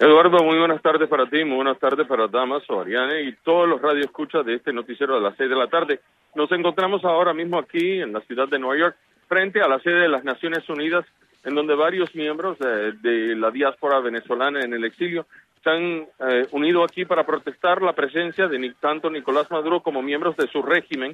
Eduardo, muy buenas tardes para ti, muy buenas tardes para Damaso, Ariane y todos los radioescuchas de este noticiero de las 6 de la tarde. Nos encontramos ahora mismo aquí en la ciudad de Nueva York, frente a la sede de las Naciones Unidas, en donde varios miembros de la diáspora venezolana en el exilio se han unido aquí para protestar la presencia de tanto Nicolás Maduro como miembros de su régimen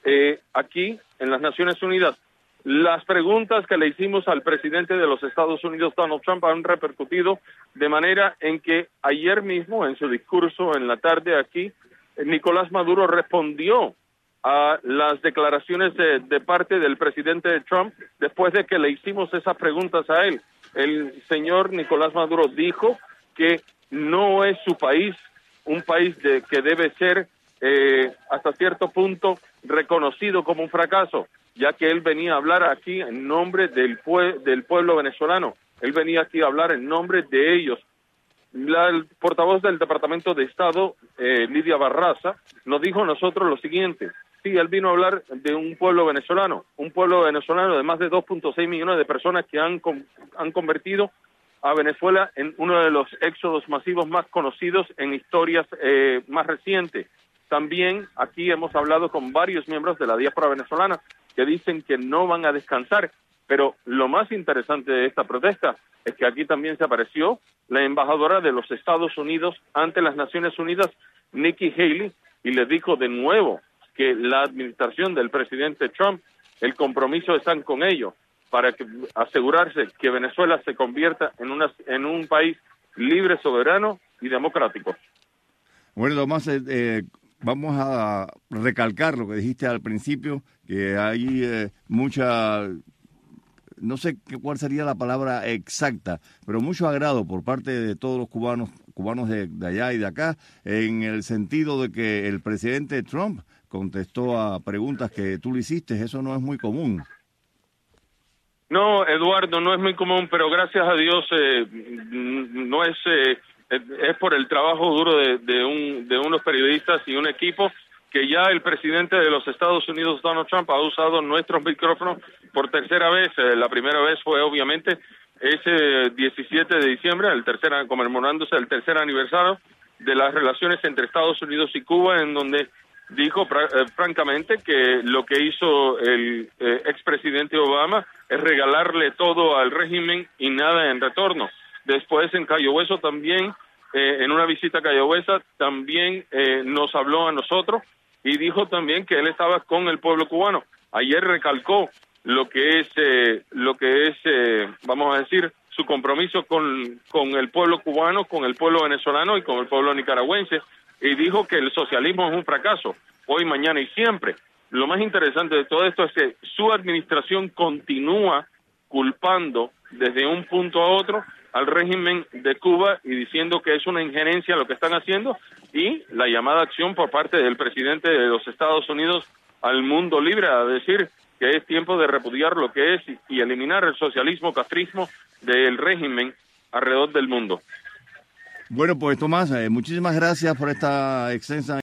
aquí en las Naciones Unidas. Las preguntas que le hicimos al presidente de los Estados Unidos, Donald Trump, han repercutido de manera en que ayer mismo, en su discurso en la tarde aquí, Nicolás Maduro respondió a las declaraciones de parte del presidente Trump después de que le hicimos esas preguntas a él. El señor Nicolás Maduro dijo que no es su país un país que debe ser hasta cierto punto reconocido como un fracaso, ya que él venía a hablar aquí en nombre del pueblo venezolano. Él venía aquí a hablar en nombre de ellos. El portavoz del Departamento de Estado, Lidia Barraza, nos dijo a nosotros lo siguiente: sí, él vino a hablar de un pueblo venezolano de más de 2.6 millones de personas que han convertido a Venezuela en uno de los éxodos masivos más conocidos en historias más recientes. También aquí hemos hablado con varios miembros de la diáspora venezolana que dicen que no van a descansar, pero lo más interesante de esta protesta es que aquí también se apareció la embajadora de los Estados Unidos ante las Naciones Unidas, Nikki Haley, y le dijo de nuevo que la administración del presidente Trump, el compromiso están con ellos para asegurarse que Venezuela se convierta en un país libre, soberano y democrático. Bueno, Tomás, vamos a recalcar lo que dijiste al principio, que hay mucha, no sé cuál sería la palabra exacta, pero mucho agrado por parte de todos los cubanos de allá y de acá, en el sentido de que el presidente Trump contestó a preguntas que tú le hiciste. Eso no es muy común. No, Eduardo, no es muy común, pero gracias a Dios no es por el trabajo duro de unos periodistas y un equipo que ya el presidente de los Estados Unidos, Donald Trump, ha usado nuestros micrófonos por tercera vez. La primera vez fue obviamente ese 17 de diciembre, conmemorándose el tercer aniversario de las relaciones entre Estados Unidos y Cuba, en donde dijo francamente que lo que hizo el expresidente Obama es regalarle todo al régimen y nada en retorno. Después en Cayo Hueso también, en una visita a Cayo Hueso, también nos habló a nosotros y dijo también que él estaba con el pueblo cubano. Ayer recalcó lo que es vamos a decir, su compromiso con el pueblo cubano, con el pueblo venezolano y con el pueblo nicaragüense, y dijo que el socialismo es un fracaso, hoy, mañana y siempre. Lo más interesante de todo esto es que su administración continúa culpando desde un punto a otro al régimen de Cuba y diciendo que es una injerencia lo que están haciendo, y la llamada acción por parte del presidente de los Estados Unidos al mundo libre a decir que es tiempo de repudiar lo que es y eliminar el socialismo, castrismo del régimen alrededor del mundo. Bueno, pues Tomás, muchísimas gracias por esta extensa